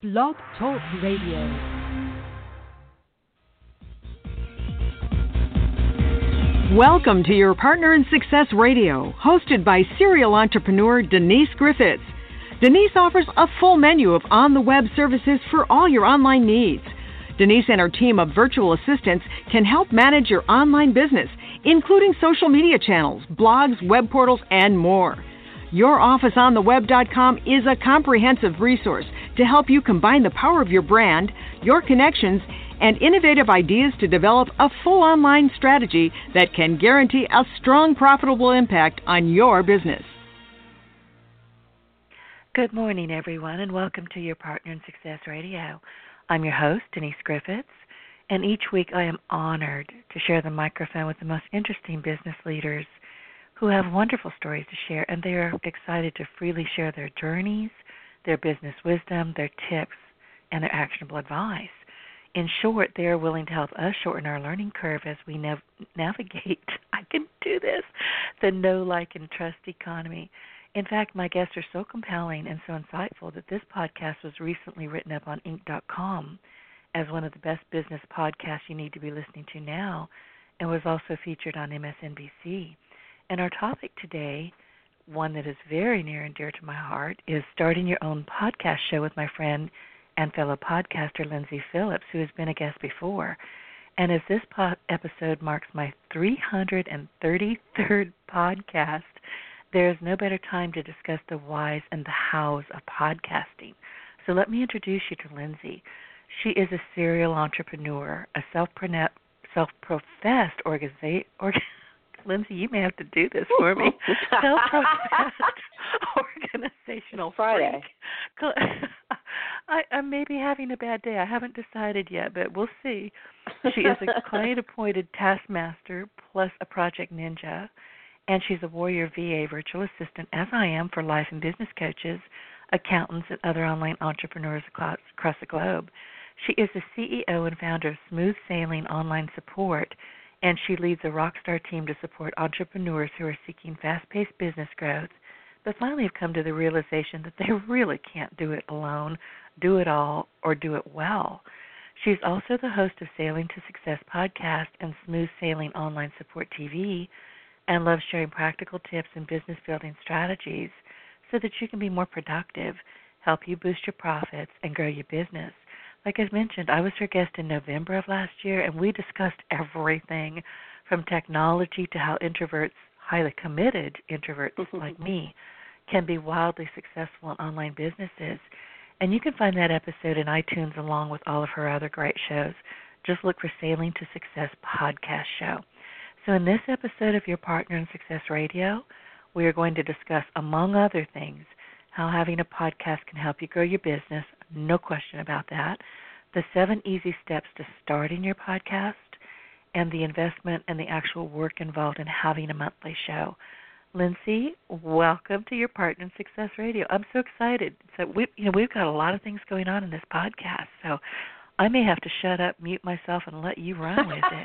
Blog Talk Radio. Welcome to Your Partner in Success Radio, hosted by serial entrepreneur Denise Griffiths. Denise offers a full menu of on-the-web services for all your online needs. Denise and her team of virtual assistants can help manage your online business, including social media channels, blogs, web portals, and more. YourOfficeOnTheWeb.com is a comprehensive resource to help you combine the power of your brand, your connections, and innovative ideas to develop a full online strategy that can guarantee a strong, profitable impact on your business. Good morning, everyone, and welcome to Your Partner in Success Radio. I'm your host, Denise Griffiths, and each week I am honored to share the microphone with the most interesting business leaders who have wonderful stories to share, and they are excited to freely share their journeys, their business wisdom, their tips, and their actionable advice. In short, they are willing to help us shorten our learning curve as we navigate, I can do this, the know, like, and trust economy. In fact, my guests are so compelling and so insightful that this podcast was recently written up on Inc.com as one of the best business podcasts you need to be listening to now, and was also featured on MSNBC. And our topic today, one that is very near and dear to my heart, is starting your own podcast show with my friend and fellow podcaster Lindsay Phillips, who has been a guest before. And as this episode marks my 333rd podcast, there is no better time to discuss the whys and the hows of podcasting. So let me introduce you to Lindsay. She is a serial entrepreneur, a self-professed Lindsay, you may have to do this for me. Self-professed organizational Friday. freak. I may be having a bad day. I haven't decided yet, but we'll see. She is a client-appointed taskmaster plus a project ninja, and she's a warrior VA virtual assistant, as I am, for life and business coaches, accountants, and other online entrepreneurs across the globe. She is the CEO and founder of Smooth Sailing Online Support, and she leads a rockstar team to support entrepreneurs who are seeking fast-paced business growth, but finally have come to the realization that they really can't do it alone, do it all, or do it well. She's also the host of Sailing to Success podcast and Smooth Sailing Online Support TV, and loves sharing practical tips and business-building strategies so that you can be more productive, help you boost your profits, and grow your business. Like I mentioned, I was her guest in November of last year, and we discussed everything from technology to how introverts, highly committed introverts like me, can be wildly successful in online businesses. And you can find that episode in iTunes along with all of her other great shows. Just look for Sailing to Success podcast show. So in this episode of Your Partner in Success Radio, we are going to discuss, among other things, how having a podcast can help you grow your business, no question about that, the 7 easy steps to starting your podcast, and the investment and the actual work involved in having a monthly show. Lindsay, welcome to Your Partner in Success Radio. I'm so excited. So we've got a lot of things going on in this podcast, so I may have to shut up, mute myself, and let you run with it.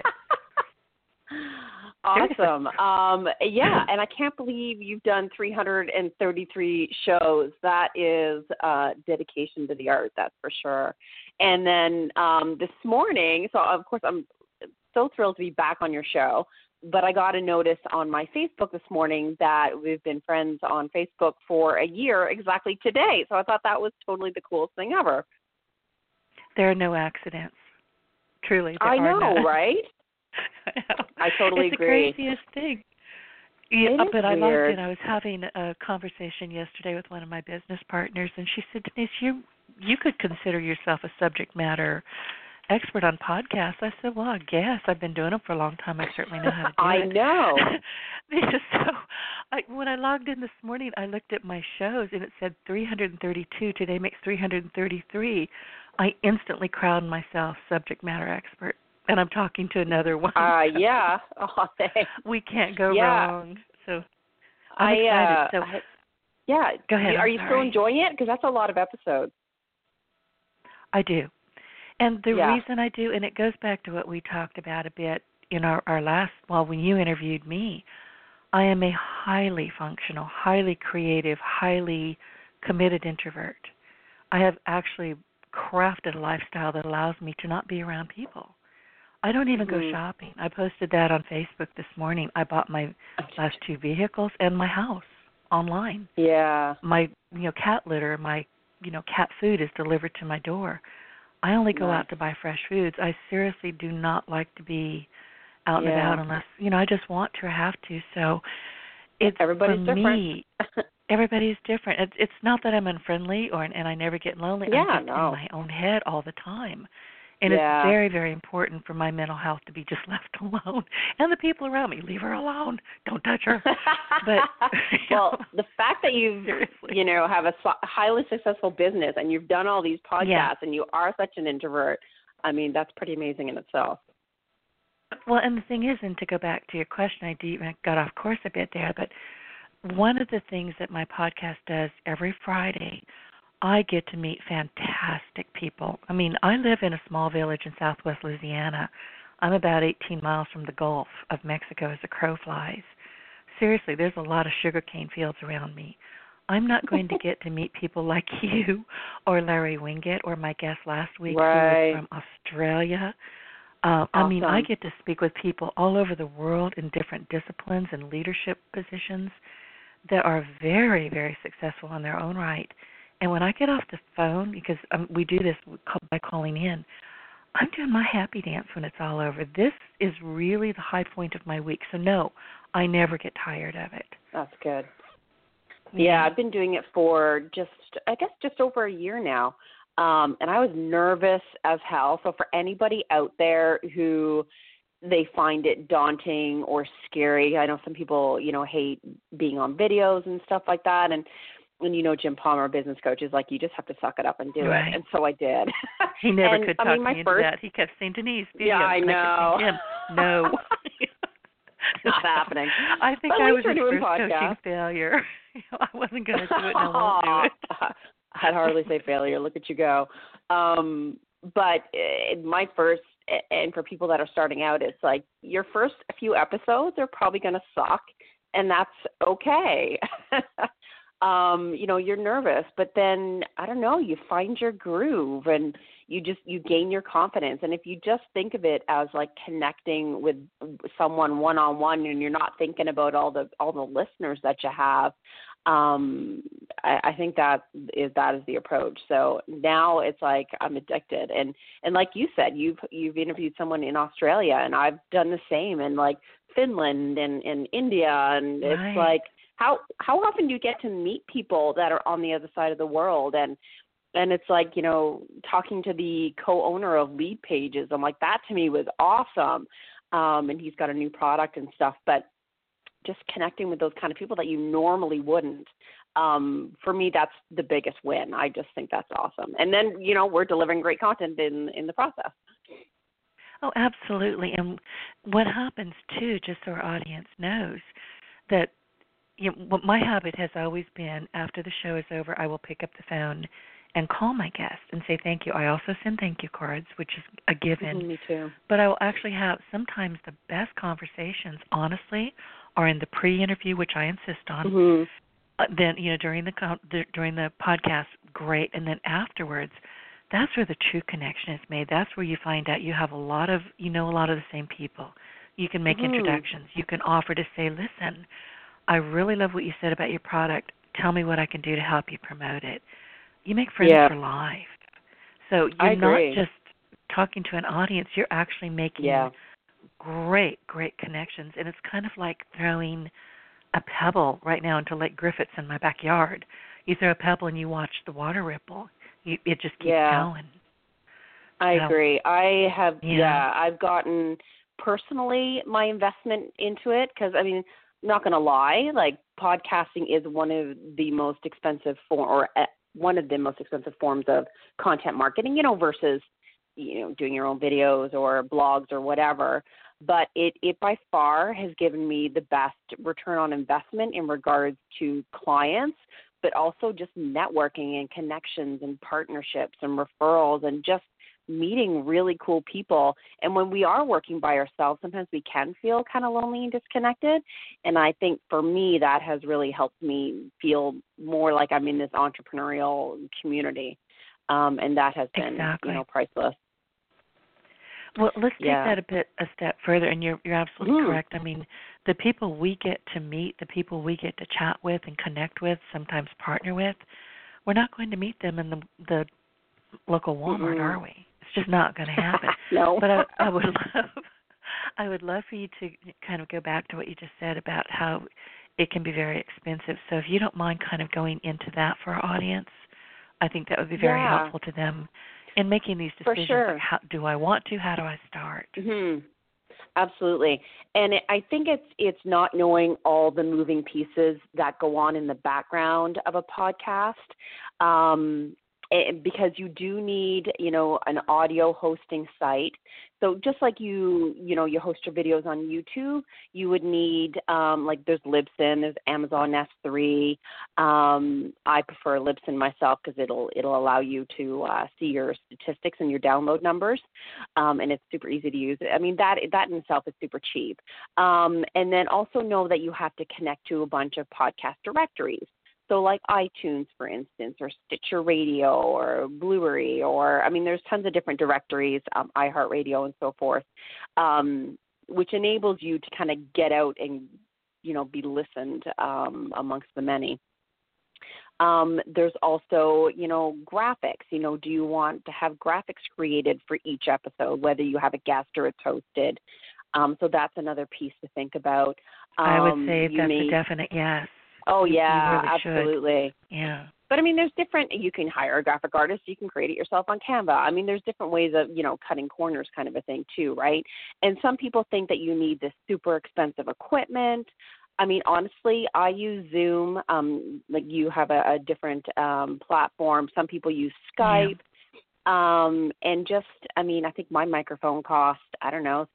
Awesome. Yeah, and I can't believe you've done 333 shows. That is dedication to the art, that's for sure. And then this morning, so of course I'm so thrilled to be back on your show, but I got a notice on my Facebook this morning that we've been friends on Facebook for a year exactly today. So I thought that was totally the coolest thing ever. There are no accidents. Truly, there I are know, none. right? I totally agree. It's the craziest thing. Yeah, but I loved it. I was having a conversation yesterday with one of my business partners, and she said, Denise, you could consider yourself a subject matter expert on podcasts. I said, well, I guess. I've been doing them for a long time. I certainly know how to do it. I know. So when I logged in this morning, I looked at my shows, and it said 332. Today makes 333. I instantly crowned myself subject matter expert. And I'm talking to another one. Yeah. Oh, thanks. We can't go wrong. So I'm excited. Yeah. Go ahead. Are you still enjoying it? Because that's a lot of episodes. I do. And the reason I do, and it goes back to what we talked about a bit in our last, when you interviewed me, I am a highly functional, highly creative, highly committed introvert. I have actually crafted a lifestyle that allows me to not be around people. I don't even go shopping. I posted that on Facebook this morning. I bought my last 2 vehicles and my house online. Yeah. My, cat litter, my, cat food is delivered to my door. I only go out to buy fresh foods. I seriously do not like to be out and about unless, I just want to or have to. So it's, everybody's for different. me, everybody's different. It's not that I'm unfriendly and I never get lonely. Yeah, I'm just in my own head all the time. And it's very, very important for my mental health to be just left alone. And the people around me, leave her alone. Don't touch her. But well, the fact that you've, seriously. Have a highly successful business and you've done all these podcasts and you are such an introvert, I mean, that's pretty amazing in itself. Well, and the thing is, and to go back to your question, I got off course a bit there, but one of the things that my podcast does every Friday, I get to meet fantastic people. I mean, I live in a small village in southwest Louisiana. I'm about 18 miles from the Gulf of Mexico as the crow flies. Seriously, there's a lot of sugarcane fields around me. I'm not going to get to meet people like you or Larry Winget or my guest last week who was from Australia. Awesome. I mean, I get to speak with people all over the world in different disciplines and leadership positions that are very, very successful in their own right. And when I get off the phone, because we do this by calling in, I'm doing my happy dance when it's all over. This is really the high point of my week. So, no, I never get tired of it. That's good. Yeah, I've been doing it for just over a year now. And I was nervous as hell. So for anybody out there who they find it daunting or scary, I know some people, hate being on videos and stuff like that. And Jim Palmer, business coach, is like, you just have to suck it up and do it. And so I did. He never could talk me into that. He kept saying, Denise, videos. Yeah, I know. No. Not happening. I think I was his first coaching failure. I wasn't going to do it, and I won't do it. I'd hardly say failure. Look at you go. But my first, and for people that are starting out, it's like your first few episodes are probably going to suck, and that's okay. You're nervous, but then, I don't know, you find your groove and you gain your confidence. And if you just think of it as like connecting with someone one-on-one and you're not thinking about all the listeners that you have, I think that is the approach. So now it's like I'm addicted. And like you said, you've interviewed someone in Australia, and I've done the same in like Finland and India, and it's like, how often do you get to meet people that are on the other side of the world? And it's like, talking to the co-owner of Lead Pages, I'm like, that to me was awesome. And he's got a new product and stuff, but just connecting with those kind of people that you normally wouldn't. For me, that's the biggest win. I just think that's awesome. And then, we're delivering great content in the process. Oh, absolutely. And what happens too, just so our audience knows, that my habit has always been, after the show is over, I will pick up the phone and call my guest and say thank you. I also send thank you cards, which is a given. Me too. But I will actually have sometimes the best conversations, honestly, are in the pre-interview, which I insist on. Mm-hmm. Then, during the podcast, great. And then afterwards, that's where the true connection is made. That's where you find out you have a lot of the same people. You can make introductions. You can offer to say, listen, I really love what you said about your product. Tell me what I can do to help you promote it. You make friends for life. So you're not just talking to an audience. You're actually making great, great connections. And it's kind of like throwing a pebble right now into Lake Griffiths in my backyard. You throw a pebble and you watch the water ripple. It just keeps going. I agree. I have, I've gotten personally my investment into it because, I'm not going to lie, like podcasting is one of the most expensive forms of content marketing, versus, doing your own videos or blogs or whatever. But it by far has given me the best return on investment in regards to clients, but also just networking and connections and partnerships and referrals and just meeting really cool people. And when we are working by ourselves, sometimes we can feel kind of lonely and disconnected. And I think for me, that has really helped me feel more like I'm in this entrepreneurial community. and that has been, Exactly. priceless. Well, let's take Yeah. that a step further, and you're absolutely correct. I mean, the people we get to meet, the people we get to chat with and connect with, sometimes partner with, we're not going to meet them in the local Walmart, are we? It's just not going to happen. No. But I would love for you to kind of go back to what you just said about how it can be very expensive. So if you don't mind kind of going into that for our audience, I think that would be very helpful to them in making these decisions. For sure. Like, how do I want to? How do I start? Absolutely. And I think it's not knowing all the moving pieces that go on in the background of a podcast. Because you do need, an audio hosting site. So just like you host your videos on YouTube, you would need, there's Libsyn, there's Amazon S3. I prefer Libsyn myself because it'll allow you to see your statistics and your download numbers, and it's super easy to use. I mean, that in itself is super cheap. And then also know that you have to connect to a bunch of podcast directories. So like iTunes, for instance, or Stitcher Radio or Blueberry, there's tons of different directories, iHeartRadio and so forth, which enables you to kind of get out and, be listened amongst the many. There's also, graphics. Do you want to have graphics created for each episode, whether you have a guest or it's hosted? So that's another piece to think about. I would say that's a definite yes. Oh, yeah, really absolutely. Should. Yeah. But, there's you can hire a graphic artist. You can create it yourself on Canva. There's different ways of, cutting corners kind of a thing too, right? And some people think that you need this super expensive equipment. Honestly, I use Zoom. You have a different platform. Some people use Skype. Yeah. And just, I think my microphone cost, $60.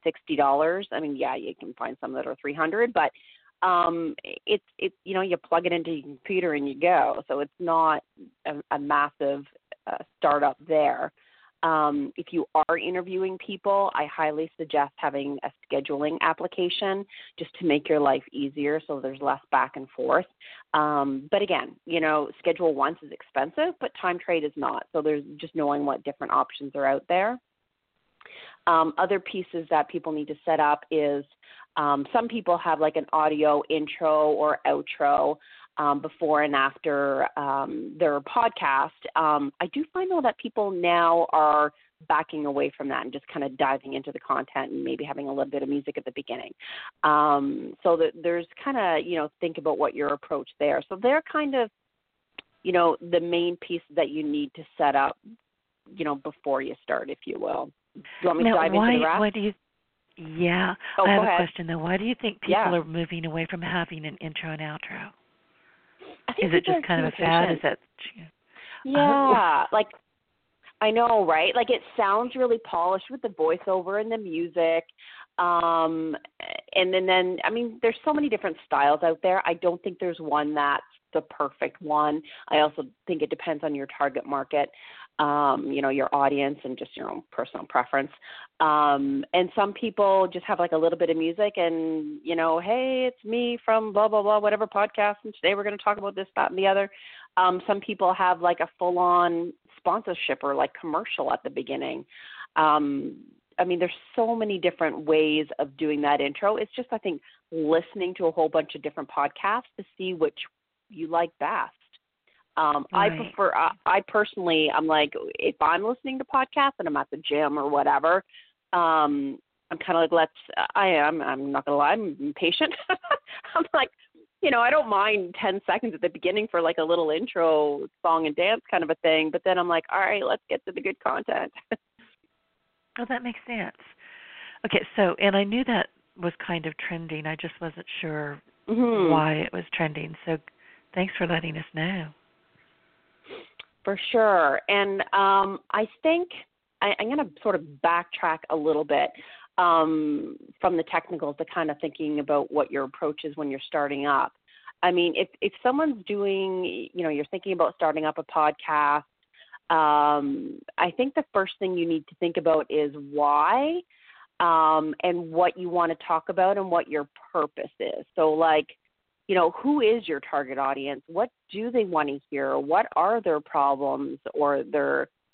You can find some that are $300, but it's you plug it into your computer and you go. So it's not a massive startup there. If you are interviewing people, I highly suggest having a scheduling application just to make your life easier so there's less back and forth. But again, Schedule Once is expensive, but TimeTrade is not. So there's just knowing what different options are out there. Other pieces that people need to set up is some people have like an audio intro or outro before and after their podcast. I do find, though, that people now are backing away from that and just kind of diving into the content and maybe having a little bit of music at the beginning. So that there's kind of, think about what your approach there. So they're kind of, the main pieces that you need to set up, before you start, if you will. Do you want me to dive into the rest? Why do you? Yeah, I have a question though. Why do you think people are moving away from having an intro and outro? Is it just kind of a fad? Is that? Yeah, I know, right? It sounds really polished with the voiceover and the music. And then there's so many different styles out there. I don't think there's one that's the perfect one. I also think it depends on your target market, your audience and just your own personal preference. And some people just have a little bit of music and, hey, it's me from blah, blah, blah, whatever podcast. And today we're going to talk about this, that, and the other. Some people have a full-on sponsorship or commercial at the beginning. There's so many different ways of doing that intro. It's just, I think, listening to a whole bunch of different podcasts to see which you like best. Right. I personally, I'm if I'm listening to podcasts and I'm at the gym or whatever, I'm kind of I'm not going to lie, I'm impatient. I'm I don't mind 10 seconds at the beginning for a little intro song and dance kind of a thing, but then I'm all right, let's get to the good content. Oh, that makes sense. Okay, so, and I knew that was kind of trending. I just wasn't sure why it was trending. So thanks for letting us know. For sure. And I think I'm going to sort of backtrack a little bit from the technicals to kind of thinking about what your approach is when you're starting up. If someone's doing, you're thinking about starting up a podcast, I think the first thing you need to think about is why and what you want to talk about and what your purpose is. So who is your target audience? What do they want to hear? What are their problems or their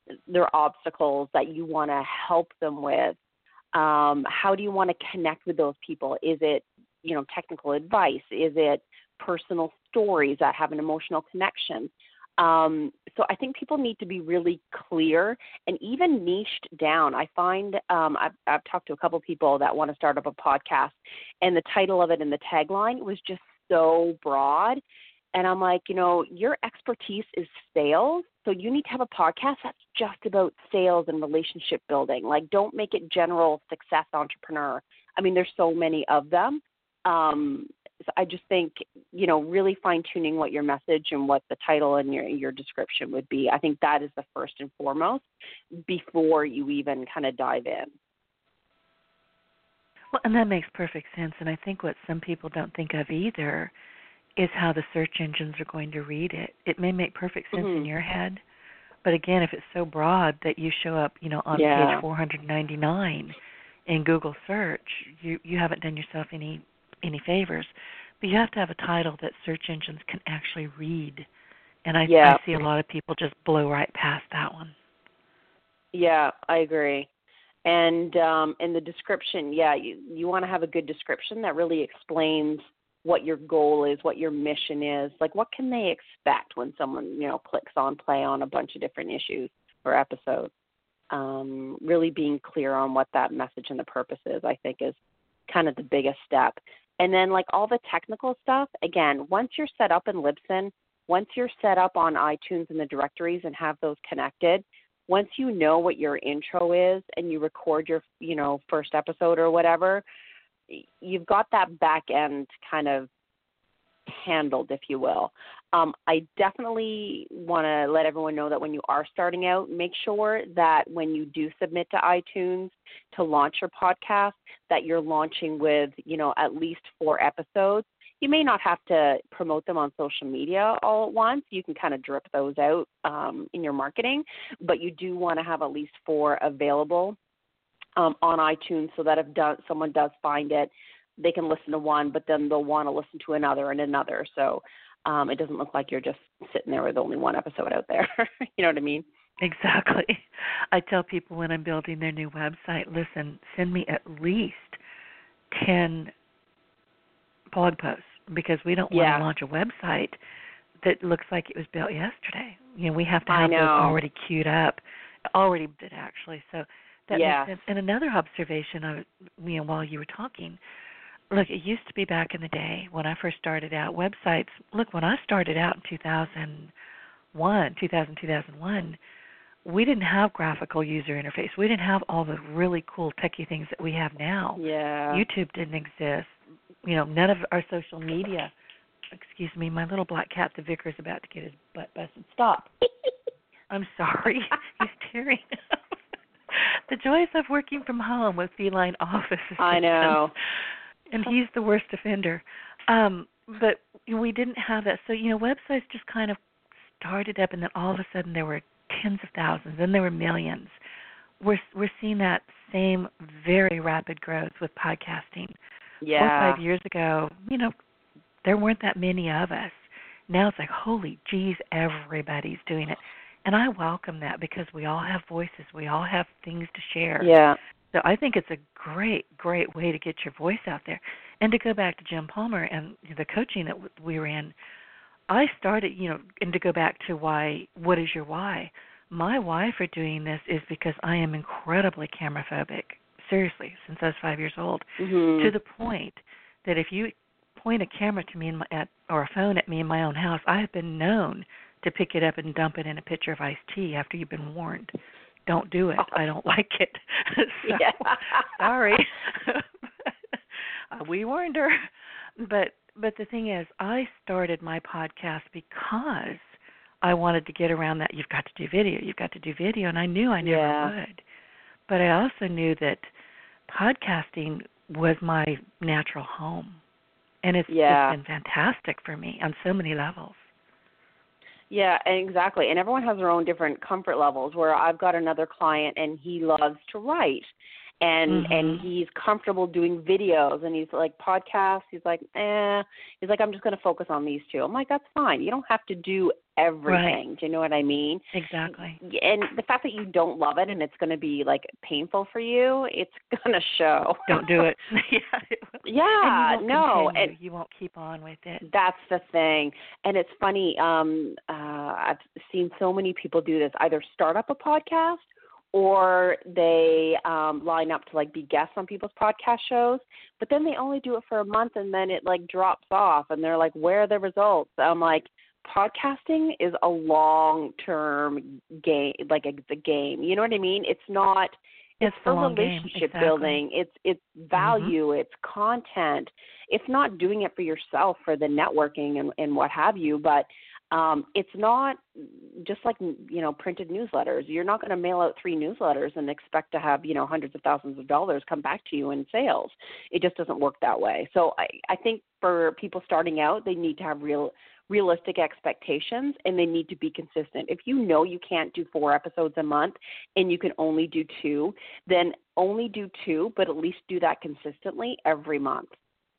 their obstacles that you want to help them with? How do you want to connect with those people? Is it, technical advice? Is it personal stories that have an emotional connection? So I think people need to be really clear and even niched down. I find I've talked to a couple people that want to start up a podcast, and the title of it and the tagline was just so broad. And I'm like, your expertise is sales, so you need to have a podcast that's just about sales and relationship building. Like, don't make it general success entrepreneur. I mean, there's so many of them. So I just think, really fine-tuning what your message and what the title and your description would be. I think that is the first and foremost before you even kind of dive in. Well, and that makes perfect sense. And I think what some people don't think of either is how the search engines are going to read it. It may make perfect sense in your head, but again, if it's so broad that you show up, on page 499 in Google search, you haven't done yourself any favors. But you have to have a title that search engines can actually read. And I see a lot of people just blow right past that one. Yeah, I agree. And in the description, you want to have a good description that really explains what your goal is, what your mission is. Like, what can they expect when someone, clicks on play on a bunch of different issues or episodes? Really being clear on what that message and the purpose is, I think, is kind of the biggest step. And then, like, all the technical stuff, again, once you're set up in Libsyn, once you're set up on iTunes and the directories and have those connected, once you know what your intro is and you record your, first episode or whatever, you've got that back end kind of handled, if you will. I definitely want to let everyone know that when you are starting out, make sure that when you do submit to iTunes to launch your podcast, that you're launching with, at least 4 episodes. You may not have to promote them on social media all at once. You can kind of drip those out in your marketing, but you do want to have at least 4 available on iTunes so that if someone does find it, they can listen to one, but then they'll want to listen to another and another. So it doesn't look like you're just sitting there with only 1 episode out there. You know what I mean? Exactly. I tell people when I'm building their new website, listen, send me at least 10 blog posts, because we don't want to launch a website that looks like it was built yesterday. We have to have those already queued up. Already did, actually. So that makes sense. And another observation, while you were talking, look, it used to be back in the day when I first started out, websites, when I started out in 2001, we didn't have graphical user interface. We didn't have all the really cool techie things that we have now. Yeah. YouTube didn't exist. None of our social media. Excuse me, my little black cat, the vicar, is about to get his butt busted. Stop. I'm sorry. He's tearing up. The joys of working from home with feline office assistants. I know. And he's the worst offender. But we didn't have that. So, websites just kind of started up, and then all of a sudden there were tens of thousands, then there were millions. We're seeing that same very rapid growth with podcasting. 4 or 5 years ago, there weren't that many of us. Now it's like, holy geez, everybody's doing it. And I welcome that, because we all have voices. We all have things to share. Yeah. So I think it's a great, great way to get your voice out there. And to go back to Jim Palmer and the coaching that we were in, I started, and to go back to what is your why? My why for doing this is because I am incredibly camera phobic. Seriously, since I was 5 years old, to the point that if you point a camera to me or a phone at me in my own house, I have been known to pick it up and dump it in a pitcher of iced tea after you've been warned. Don't do it. I don't like it. Sorry. We warned her. But the thing is, I started my podcast because I wanted to get around that. You've got to do video. You've got to do video. And I knew I never would. But I also knew that podcasting was my natural home. And it's just been fantastic for me on so many levels. Yeah, exactly. And everyone has their own different comfort levels, where I've got another client and he loves to write. and he's comfortable doing videos, and he's like podcasts. He's like, He's like, I'm just going to focus on these two. I'm like, that's fine. You don't have to do everything. Right. Do you know what I mean? Exactly. And the fact that you don't love it and it's going to be like painful for you, it's going to show. Don't do it. Yeah, and no, and you won't keep on with it. That's the thing. And it's funny. I've seen so many people do this: either start up a podcast, or they line up to like be guests on people's podcast shows, but then they only do it for a month and then it like drops off and they're like, where are the results? I'm like, podcasting is a long-term game, like a game. You know what I mean? It's not, it's for relationship building. It's value, it's content. It's not doing it for yourself for the networking and what have you, but it's not just like, printed newsletters. You're not going to mail out 3 newsletters and expect to have, hundreds of thousands of dollars come back to you in sales. It just doesn't work that way. So I think for people starting out, they need to have realistic expectations, and they need to be consistent. If you know you can't do 4 episodes a month and you can only do 2, then only do 2, but at least do that consistently every month.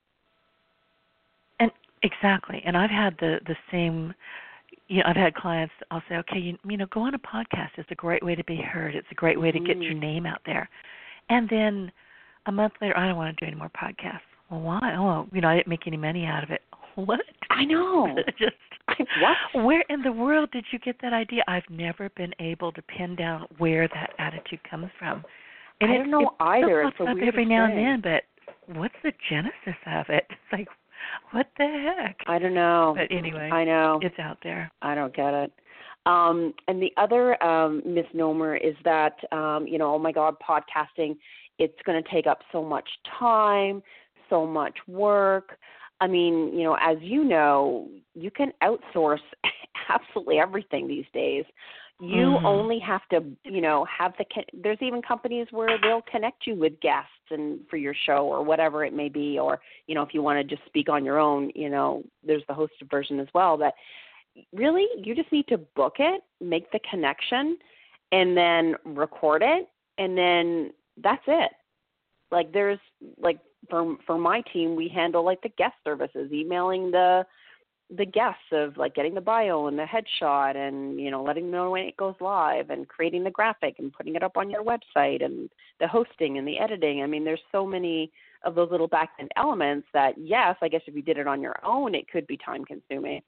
And exactly. And I've had the same, I've had clients, I'll say, okay, go on a podcast. It's a great way to be heard. It's a great way to get your name out there. And then a month later, I don't want to do any more podcasts. Well, why? Oh, I didn't make any money out of it. What? I know. What? Where in the world did you get that idea? I've never been able to pin down where that attitude comes from. And I don't know either. It pops up every now and then, but what's the genesis of it? It's like, what the heck? I don't know. But anyway, I know. It's out there. I don't get it. And the other misnomer is that, oh my God, podcasting, it's going to take up so much time, so much work. I mean, as you know, you can outsource absolutely everything these days. You only have to, there's even companies where they'll connect you with guests and for your show or whatever it may be. Or, if you want to just speak on your own, there's the hosted version as well. But really, you just need to book it, make the connection, and then record it. And then that's it. Like there's like, for my team, we handle like the guest services, emailing the guests of like getting the bio and the headshot and, letting them know when it goes live and creating the graphic and putting it up on your website and the hosting and the editing. I mean, there's so many of those little back-end elements that, yes, I guess if you did it on your own, it could be time consuming.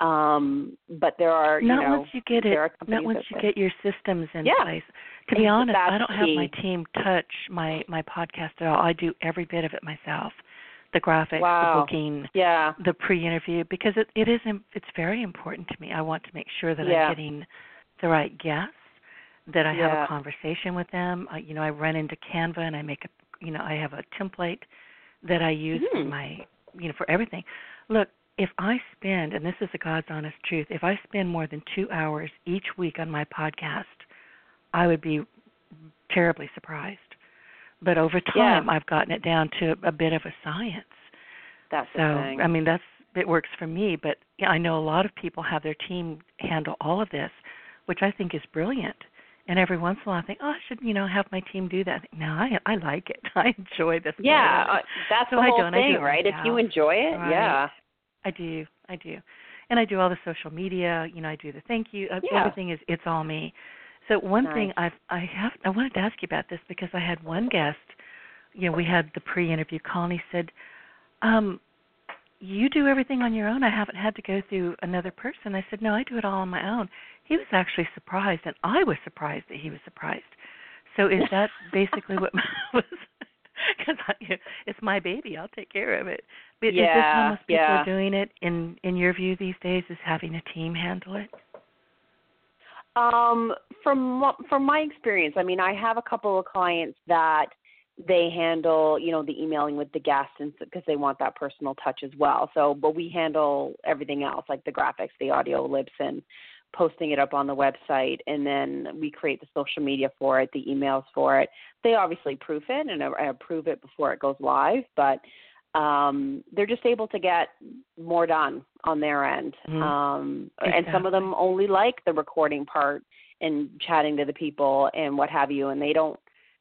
But there are, once you get it, not once you get your systems in place. To be honest, I don't have my team touch my podcast at all. I do every bit of it myself. The graphics, the booking, the pre-interview, because it's very important to me. I want to make sure that I'm getting the right guests, that I have a conversation with them. I run into Canva and I make I have a template that I use for my, for everything. Look, if I spend, and this is the God's honest truth, if I spend more than 2 hours each week on my podcast, I would be terribly surprised. But over time, I've gotten it down to a bit of a science. That's the thing. I mean, it works for me. But I know a lot of people have their team handle all of this, which I think is brilliant. And every once in a while, I think, I should, have my team do that. I think, no, I like it. I enjoy this. Yeah, that's the whole thing, right? If you enjoy it, I do. And I do all the social media. I do the thank you. Everything it's all me. So one thing I wanted to ask you about this because I had one guest, we had the pre-interview call, and he said, you do everything on your own? I haven't had to go through another person. I said, no, I do it all on my own. He was actually surprised, and I was surprised that he was surprised. So is that basically what was? Because it's my baby. I'll take care of it. But is this how most people are doing it, in your view these days, is having a team handle it? From my experience, I mean, I have a couple of clients that they handle, the emailing with the guests, and because they want that personal touch as well. So, but we handle everything else, like the graphics, the audio, Libsyn, posting it up on the website, and then we create the social media for it, the emails for it. They obviously proof it and approve it before it goes live, but they're just able to get more done on their end. And some of them only like the recording part and chatting to the people and what have you, and they don't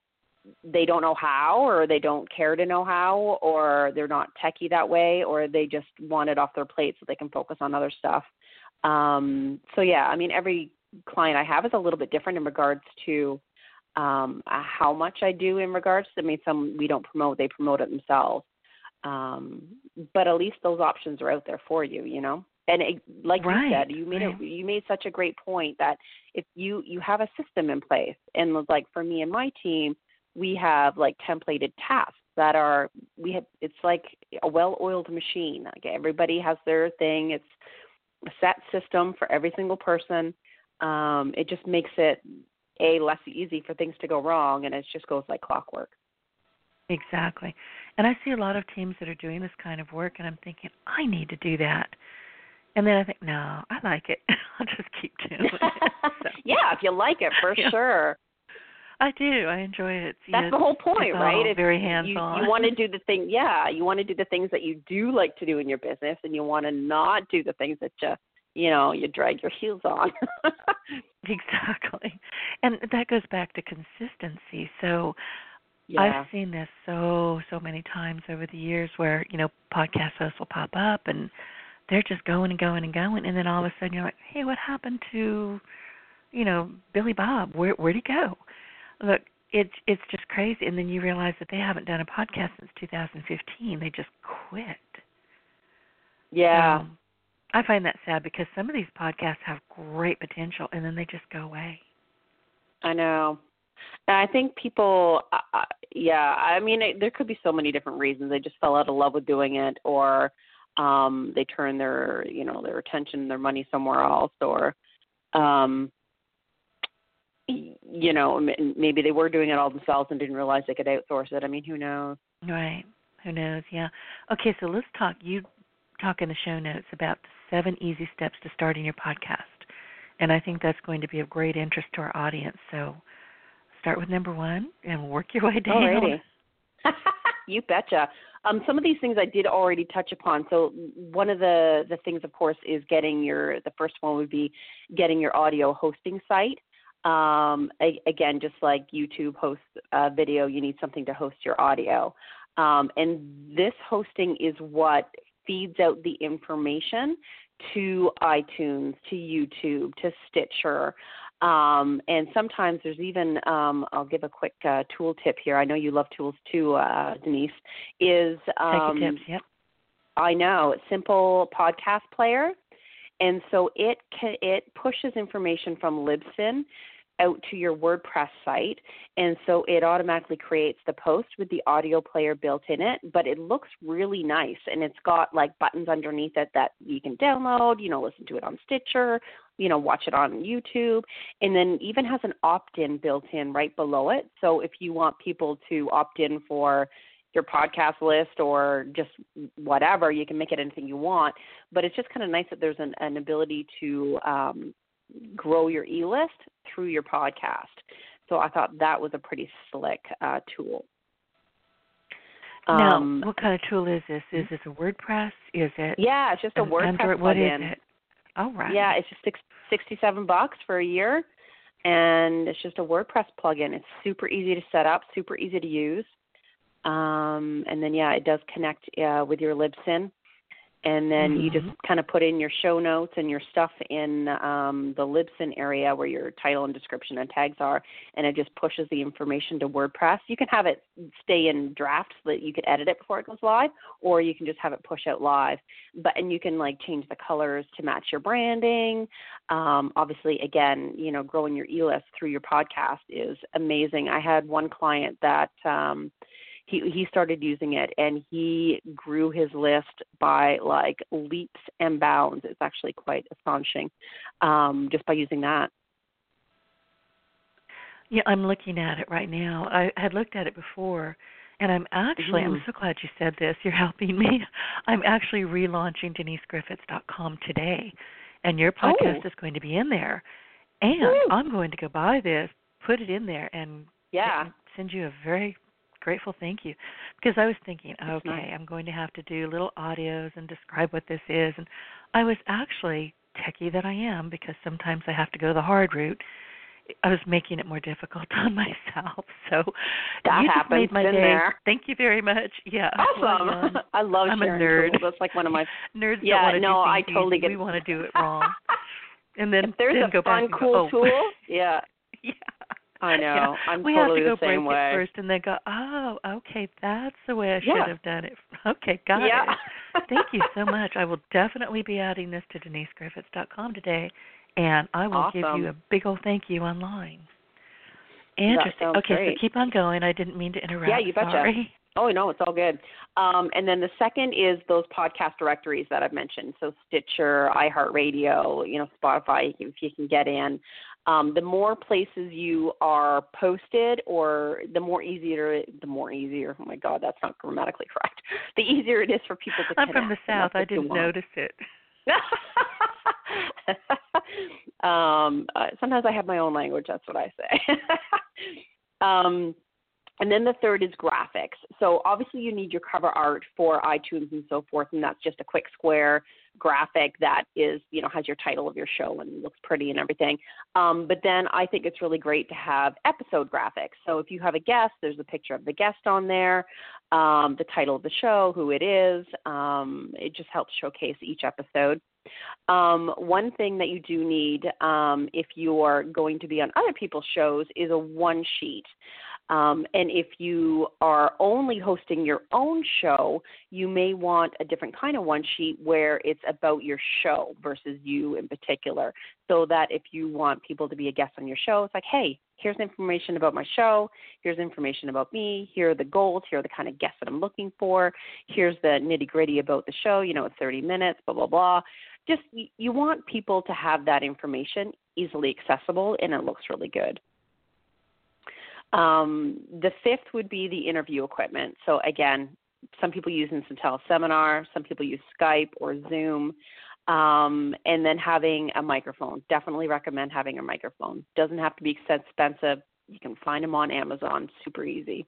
they don't know how, or they don't care to know how, or they're not techie that way, or they just want it off their plate so they can focus on other stuff. So yeah, I mean, every client I have is a little bit different in regards to how much I do in regards to, I mean, some we don't promote, they promote it themselves. But at least those options are out there for you, you know? And like you said, you made such a great point that if you have a system in place, and like for me and my team, we have like templated tasks that are, it's like a well-oiled machine. Like everybody has their thing. It's a set system for every single person. It just makes it less easy for things to go wrong, and it just goes like clockwork. Exactly. And I see a lot of teams that are doing this kind of work, and I'm thinking, I need to do that. And then I think, no, I like it. I'll just keep doing it. So. Yeah, if you like it, for sure. I do. I enjoy it. That's the whole point, right? It's very hands-on. You want to do the thing, you want to do the things that you do like to do in your business, and you want to not do the things that you drag your heels on. Exactly. And that goes back to consistency. So I've seen this so many times over the years where, podcast hosts will pop up and they're just going and going and going, and then all of a sudden you're like, hey, what happened to, Billy Bob? Where'd he go? Look, it's just crazy. And then you realize that they haven't done a podcast since 2015. They just quit. Yeah. So I find that sad because some of these podcasts have great potential, and then they just go away. I know. And I think people, I mean, there could be so many different reasons. They just fell out of love with doing it, or they turn their attention, their money somewhere else, or, maybe they were doing it all themselves and didn't realize they could outsource it. I mean, who knows? Right. Who knows? Yeah. Okay, so let's talk. You talk in the show notes about the 7 easy steps to starting your podcast. And I think that's going to be of great interest to our audience. So start with number 1 and work your way down. Alrighty. You betcha. Some of these things I did already touch upon. So one of the things, of course, is the first one would be getting your audio hosting site. Again, just like YouTube hosts video, you need something to host your audio. And this hosting is what feeds out the information to iTunes, to YouTube, to Stitcher. And sometimes there's even, I'll give a quick tool tip here. I know you love tools too, Denise, is Thank you, tips, yep. I know, Simple Podcast Player. And so it pushes information from Libsyn out to your WordPress site, and so it automatically creates the post with the audio player built in it, but it looks really nice, and it's got like buttons underneath it that you can download, listen to it on Stitcher, watch it on YouTube, and then even has an opt-in built in right below it. So if you want people to opt in for your podcast list or just whatever, you can make it anything you want, but it's just kind of nice that there's an ability to grow your e-list through your podcast. So I thought that was a pretty slick tool. Now, what kind of tool is this? Is this a WordPress? Is it? Yeah, it's just a WordPress Android? plugin. What is it? Oh, right. Yeah, it's just $67 for a year, and it's just a WordPress plugin. It's super easy to set up, super easy to use. And then, it does connect with your Libsyn. And then you just kind of put in your show notes and your stuff in the Libsyn area where your title and description and tags are, and it just pushes the information to WordPress. You can have it stay in draft so that you could edit it before it goes live, or you can just have it push out live. And you can change the colors to match your branding. Obviously, again, growing your e-list through your podcast is amazing. I had one client that he started using it, and he grew his list by leaps and bounds. It's actually quite astonishing just by using that. Yeah, I'm looking at it right now. I had looked at it before, and I'm so glad you said this. You're helping me. I'm actually relaunching DeniseGriffiths.com today, and your podcast is going to be in there. And I'm going to go buy this, put it in there, and send you a very grateful thank you, because I was thinking, okay, I'm going to have to do little audios and describe what this is, and I was actually techie that I am, because sometimes I have to go the hard route, I was making it more difficult on myself. So that you happens. just made my Been day. there. Thank you very much. Yeah. Awesome. Well, I love I'm sharing a nerd. tools. That's like one of my Nerds yeah. don't want to No, do I things totally easy. get. We want to do it wrong. And then if there's then a go fun, back and cool go, oh. tool, yeah. Yeah. I know. Yeah. I'm we totally have to the go break same way. it first and then go, oh, okay, that's the way I Yeah. should have done it. Okay, got Yeah. it. Thank you so much. I will definitely be adding this to DeniseGriffiths.com today, and I will give Awesome. you a big old thank you online. That Interesting. sounds Okay, great. so keep on going. I didn't mean to interrupt. Yeah, you betcha. Sorry. Oh, no, it's all good. And then the second is those podcast directories that I've mentioned. So Stitcher, iHeartRadio, Spotify, if you can get in. The more places you are posted, or the more easier, oh my God, that's not grammatically correct. The easier it is for people to I'm connect. from the South. I didn't notice it. Sometimes I have my own language. That's what I say. And then the third is graphics. So obviously you need your cover art for iTunes and so forth, and that's just a quick square graphic that is, has your title of your show and looks pretty and everything. But then I think it's really great to have episode graphics. So if you have a guest, there's a picture of the guest on there, the title of the show, who it is. It just helps showcase each episode. One thing that you do need if you are going to be on other people's shows is a one sheet. And if you are only hosting your own show, you may want a different kind of one sheet where it's about your show versus you in particular, so that if you want people to be a guest on your show, it's like, hey, here's information about my show, here's information about me, here are the goals, here are the kind of guests that I'm looking for, here's the nitty-gritty about the show, it's 30 minutes, blah, blah, blah. Just you want people to have that information easily accessible, and it looks really good. The fifth would be the interview equipment. So again, some people use Instant Teleseminar, some people use Skype or Zoom, and then having a microphone. Definitely recommend having a microphone. Doesn't have to be expensive. You can find them on Amazon, super easy.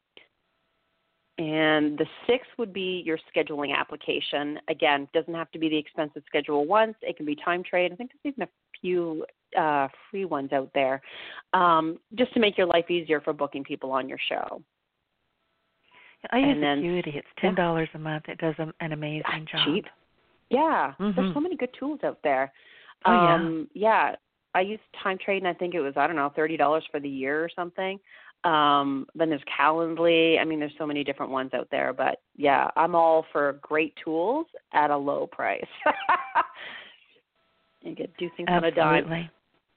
And the sixth would be your scheduling application. Again, doesn't have to be the expensive schedule once. It can be Time Trade. I think there's even a few free ones out there, just to make your life easier for booking people on your show. I use Acuity. It's $10 a month. It does an amazing job. Cheap. Yeah, there's so many good tools out there. Yeah, I used Time Trade, and I think it was, $30 for the year or something. Then there's Calendly. I mean, there's so many different ones out there. But, yeah, I'm all for great tools at a low price. You can do things on a dime. Absolutely.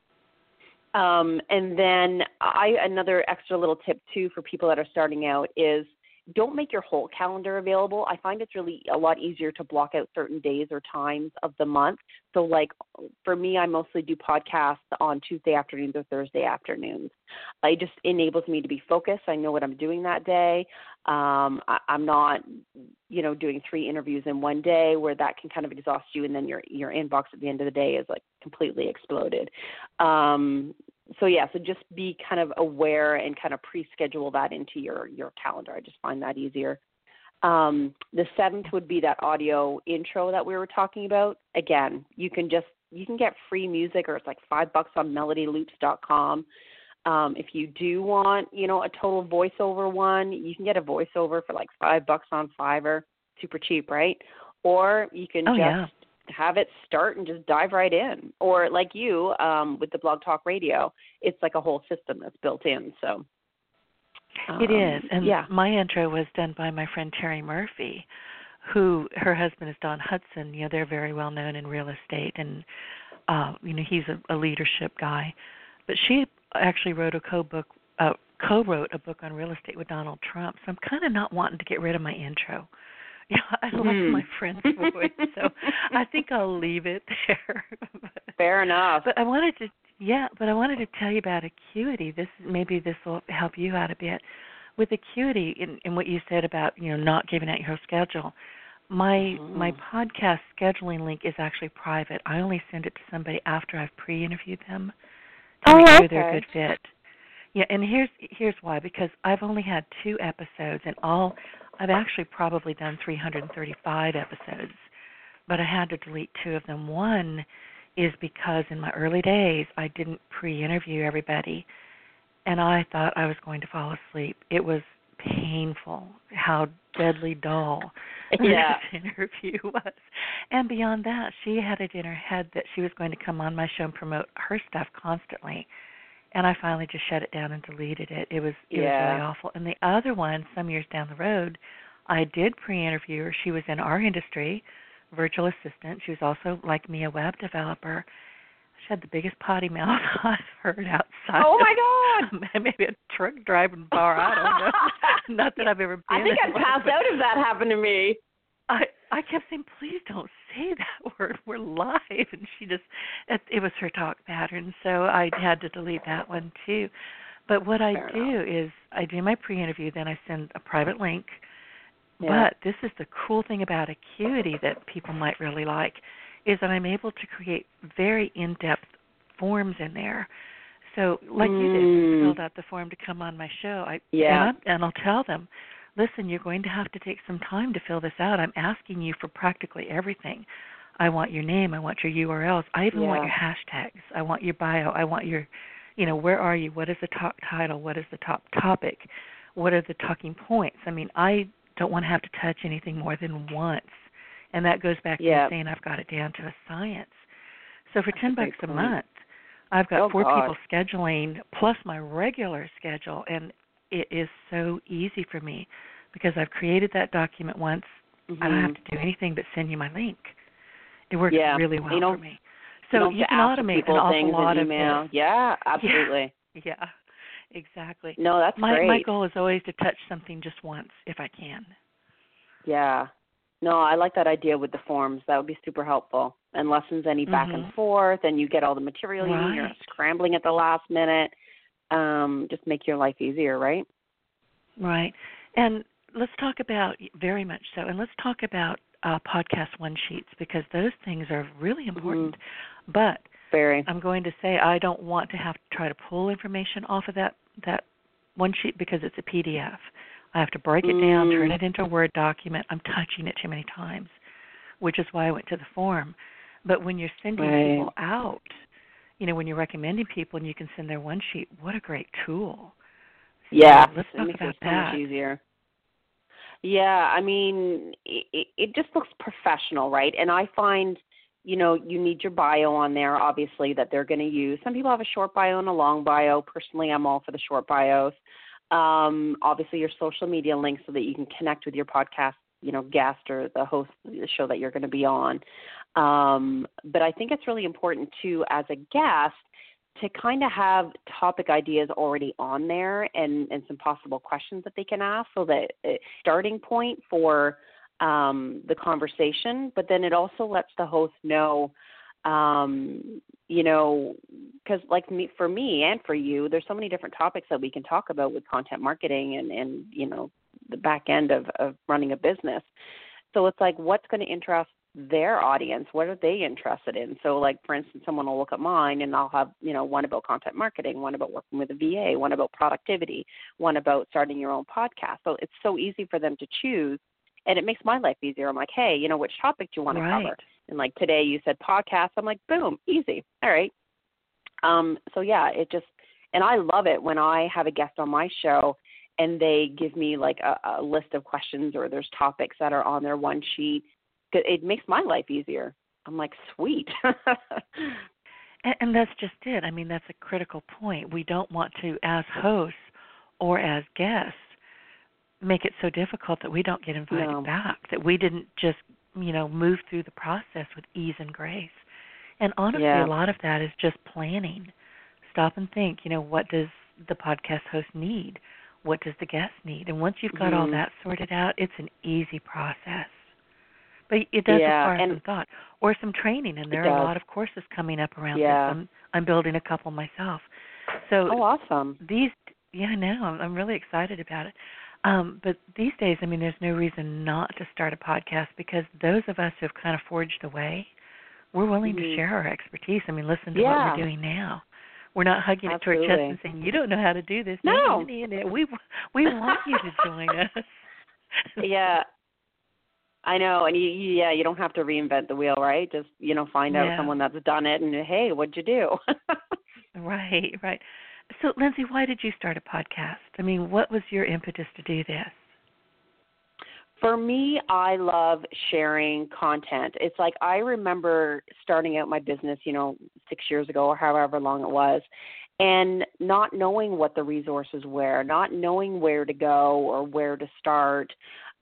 And then another extra little tip, too, for people that are starting out is don't make your whole calendar available. I find it's really a lot easier to block out certain days or times of the month. So, like, for me, I mostly do podcasts on Tuesday afternoons or Thursday afternoons. It just enables me to be focused. I know what I'm doing that day. I'm not, doing 3 interviews in one day where that can kind of exhaust you, and then your inbox at the end of the day is, like, completely exploded. So just be kind of aware and kind of pre-schedule that into your calendar. I just find that easier. The seventh would be that audio intro that we were talking about. Again, you can get free music, or it's like $5 on melodyloops.com. If you do want, a total voiceover one, you can get a voiceover for like $5 on Fiverr. Super cheap, right? Or you can have it start and just dive right in. Or like you, with the Blog Talk Radio, it's like a whole system that's built in. So it is. And my intro was done by my friend Terry Murphy, who her husband is Don Hudson. They're very well known in real estate, and he's a leadership guy. But she actually wrote co-wrote a book on real estate with Donald Trump. So I'm kind of not wanting to get rid of my intro. I like my friend's voice, so I think I'll leave it there. Fair enough. But I wanted to tell you about Acuity. This will help you out a bit. With Acuity, in what you said about not giving out your whole schedule, my podcast scheduling link is actually private. I only send it to somebody after I've pre-interviewed them to make sure they're a good fit. Yeah, and here's why. Because I've only had 2 episodes, and I've actually probably done 335 episodes, but I had to delete 2 of them. One is because in my early days I didn't pre-interview everybody, and I thought I was going to fall asleep. It was painful how deadly dull this interview was. And beyond that, she had it in her head that she was going to come on my show and promote her stuff constantly. And I finally just shut it down and deleted it. It was really awful. And the other one, some years down the road, I did pre-interview her. She was in our industry, virtual assistant. She was also, like me, a web developer. She had the biggest potty mouth I've heard outside. Oh, my God. Maybe a truck driving bar. I don't know. Not that I've ever been. I think I'd pass out if that happened to me. I kept saying, please don't say that word. We're live. And she just, it was her talk pattern. So I had to delete that one too. But what I do is I do my pre-interview, then I send a private link. But this is the cool thing about Acuity that people might really like, is that I'm able to create very in-depth forms in there. So like you did, you filled out the form to come on my show. And I'll tell them, listen, you're going to have to take some time to fill this out. I'm asking you for practically everything. I want your name. I want your URLs. I even want your hashtags. I want your bio. I want your, where are you? What is the top title? What is the top topic? What are the talking points? I mean, I don't want to have to touch anything more than once. And that goes back to you saying I've got it down to a science. So for $10 a month, I've got 4 people scheduling plus my regular schedule, and it is so easy for me because I've created that document once. I don't have to do anything but send you my link. It works really well for me. So you can automate an awful lot of it. Yeah, absolutely. Yeah, exactly. No, that's great. My goal is always to touch something just once if I can. Yeah. No, I like that idea with the forms. That would be super helpful. And lessons any back and forth, and you get all the material you need. You're not scrambling at the last minute. Just make your life easier, right? Right. And let's talk about, very much so, and let's talk about podcast one-sheets, because those things are really important. But I'm going to say I don't want to have to try to pull information off of that one-sheet because it's a PDF. I have to break it down, turn it into a Word document. I'm touching it too many times, which is why I went to the form. But when you're sending people out, when you're recommending people and you can send their one sheet, what a great tool. Yeah, so let's talk about that. So much easier. Yeah, I mean, it just looks professional, right? And I find, you need your bio on there, obviously, that they're going to use. Some people have a short bio and a long bio. Personally, I'm all for the short bios. Obviously, your social media links so that you can connect with your podcast, guest or the host of the show that you're going to be on. But I think it's really important, too, as a guest, to kind of have topic ideas already on there and some possible questions that they can ask, so that starting point for the conversation. But then it also lets the host know, because for me and for you, there's so many different topics that we can talk about with content marketing and the back end of running a business. So it's like, what's going to interest their audience? What are they interested in? So for instance, someone will look at mine and I'll have, one about content marketing, one about working with a VA, one about productivity, one about starting your own podcast. So it's so easy for them to choose, and it makes my life easier. I'm like, hey, which topic do you want to cover? And today you said podcast. I'm like, boom, easy. All right. So yeah, and I love it when I have a guest on my show and they give me a list of questions, or there's topics that are on their one sheet. It makes my life easier. I'm like, sweet. And that's just it. I mean, that's a critical point. We don't want to, as hosts or as guests, make it so difficult that we don't get invited back, that we didn't just, move through the process with ease and grace. And honestly, a lot of that is just planning. Stop and think, what does the podcast host need? What does the guest need? And once you've got all that sorted out, it's an easy process. But it does require some thought or some training, and there are a lot of courses coming up around this. I'm building a couple myself. So awesome. I'm really excited about it. But these days, I mean, there's no reason not to start a podcast, because those of us who have kind of forged the way, we're willing to share our expertise. I mean, listen to what we're doing now. We're not hugging it to our chest and saying, you don't know how to do this. No. We want you to join us. Yeah. I know, and you don't have to reinvent the wheel, right? Just find out someone that's done it, and hey, what'd you do? Right, right. So, Lindsay, why did you start a podcast? I mean, what was your impetus to do this? For me, I love sharing content. It's like I remember starting out my business, 6 years ago or however long it was, and not knowing what the resources were, not knowing where to go or where to start.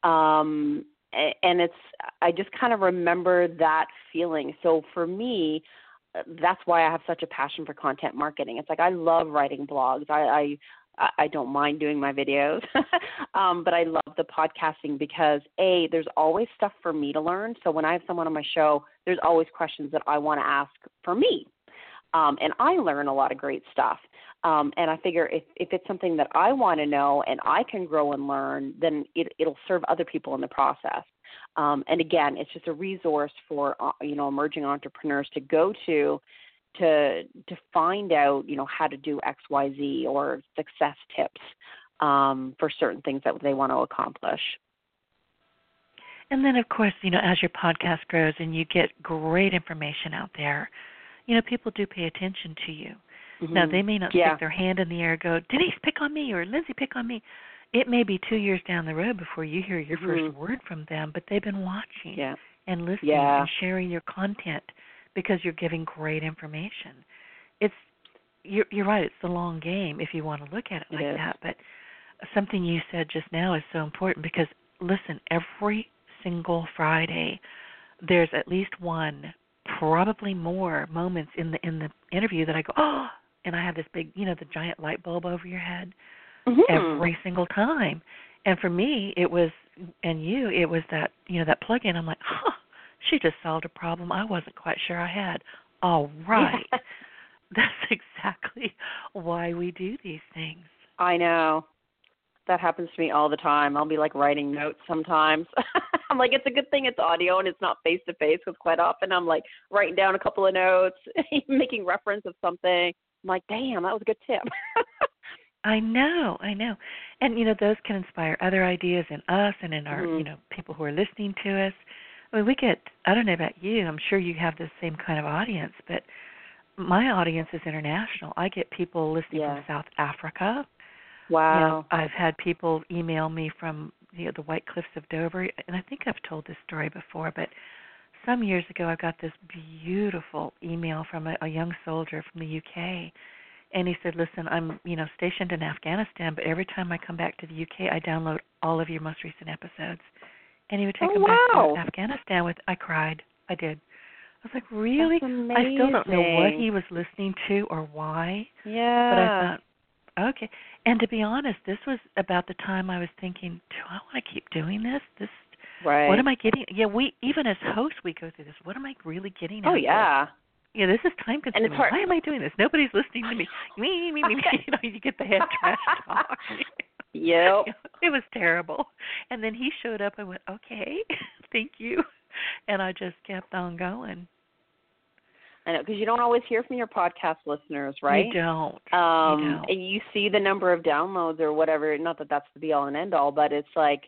And I just kind of remember that feeling. So for me, that's why I have such a passion for content marketing. It's like I love writing blogs. I don't mind doing my videos, but I love the podcasting because, A, there's always stuff for me to learn. So when I have someone on my show, there's always questions that I want to ask for me. And I learn a lot of great stuff. And I figure if it's something that I want to know and I can grow and learn, then it'll serve other people in the process. And again, it's just a resource for emerging entrepreneurs to go to find out how to do X, Y, Z or success tips for certain things that they want to accomplish. And then, of course, as your podcast grows and you get great information out there, people do pay attention to you. Mm-hmm. Now, they may not stick their hand in the air and go, Denise, pick on me, or Lindsay, pick on me. It may be 2 years down the road before you hear your first word from them, but they've been watching and listening and sharing your content because you're giving great information. You're right, it's the long game if you want to look at it like that. But something you said just now is so important because, listen, every single Friday there's at least one, probably more moments in the interview that I go, oh, and I have this big, the giant light bulb over your head every single time. And for me, it was, and it was that, that plug-in. I'm like, she just solved a problem I wasn't quite sure I had. All right. That's exactly why we do these things. I know. That happens to me all the time. I'll be like writing notes sometimes. I'm like, it's a good thing it's audio and it's not face-to-face because quite often I'm like writing down a couple of notes, making reference of something. I'm like, damn, that was a good tip. I know. And, those can inspire other ideas in us and in our, people who are listening to us. I mean, we get, I don't know about you, I'm sure you have the same kind of audience, but my audience is international. I get people listening from South Africa. Wow. I've had people email me from the White Cliffs of Dover, and I think I've told this story before, but some years ago I got this beautiful email from a young soldier from the UK, and he said, listen, I'm stationed in Afghanistan, but every time I come back to the UK, I download all of your most recent episodes. And he would take them back to Afghanistan with, I cried. I did. I was like, really? That's amazing. I still don't know what he was listening to or why. Yeah. But I thought, okay. And to be honest, this was about the time I was thinking, do I want to keep doing this? Right. What am I getting? Yeah, we, even as hosts, we go through this. What am I really getting out of this? Yeah, this is time consuming. Why am I doing this? Nobody's listening to me. Me. You get the head trash talk. Yep. It was terrible. And then he showed up and went, okay, thank you. And I just kept on going. I know, because you don't always hear from your podcast listeners, right? You don't. And you see the number of downloads or whatever. Not that that's the be-all and end-all, but it's like,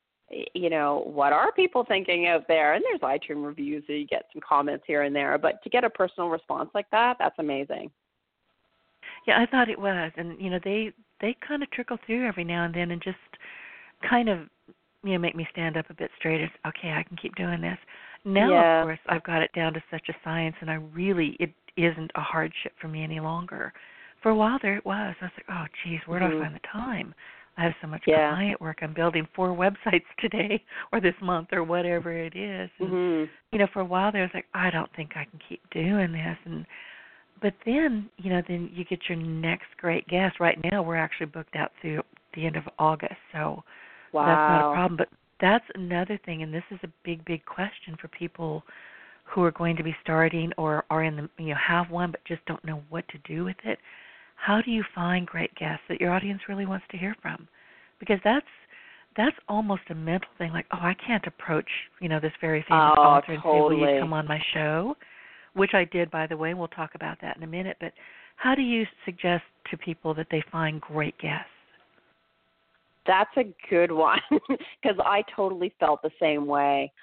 what are people thinking out there? And there's iTunes reviews, so you get some comments here and there. But to get a personal response like that, that's amazing. Yeah, I thought it was. And, they kind of trickle through every now and then and just kind of, make me stand up a bit straighter. Okay, I can keep doing this. Now, of course, I've got it down to such a science, and it isn't a hardship for me any longer. For a while there it was. I was like, oh, geez, where do I find the time? I have so much client work. I'm building 4 websites today or this month or whatever it is. And, for a while there I was like, I don't think I can keep doing this. But then, then you get your next great guest. Right now we're actually booked out through the end of August, so that's not a problem. But that's another thing, and this is a big, big question for people who are going to be starting or are in the, have one but just don't know what to do with it. How do you find great guests that your audience really wants to hear from? Because that's almost a mental thing, like, I can't approach, this very famous author and say, will you come on my show? Which I did, by the way, and we'll talk about that in a minute. But how do you suggest to people that they find great guests? That's a good one because I totally felt the same way.